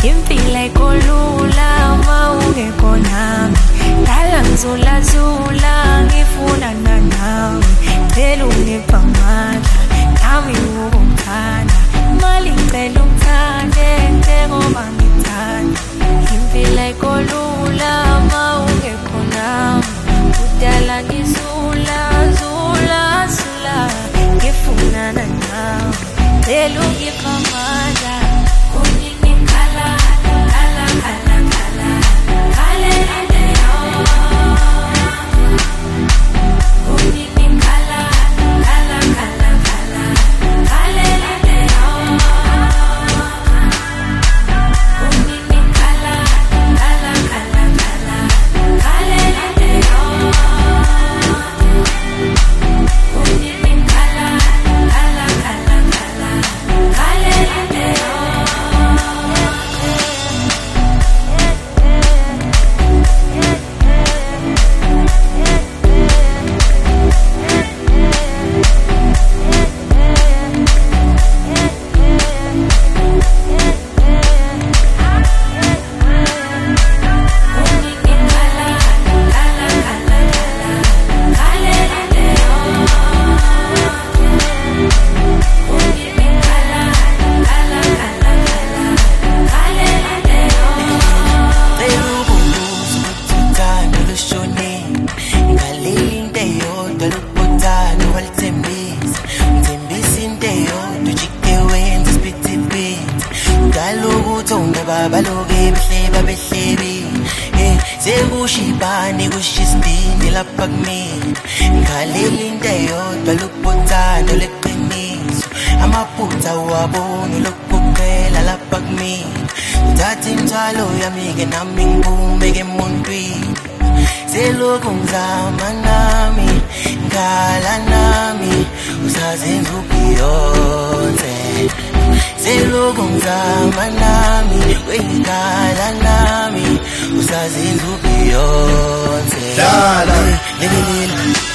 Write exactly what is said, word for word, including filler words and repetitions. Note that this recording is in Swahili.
impilo ayikholula uma ungekho nami dala ngizulazula ngifuna nawe cela ungipha amandla nami ukungithanda mali ngicela ungithande njengoba ngithanda impilo ayikholula uma ungekho nami udala ngizula zula zula ngifuna nawe cela ungipha amandla baloke behleba behlebi eh sekushibani kushisibindi lapha kimi ngikhalela into eyodwa lokubothana leqiniso amaphutha wabona lokuphela lapha kimi uthatha injalo yami ke nami ngiphume ke emuntwini selokhu ngizama nami ngala nami usazenza ubiyonze selokhu ngizama nami wengikhala nami usazenza ubiyonze dala lekelela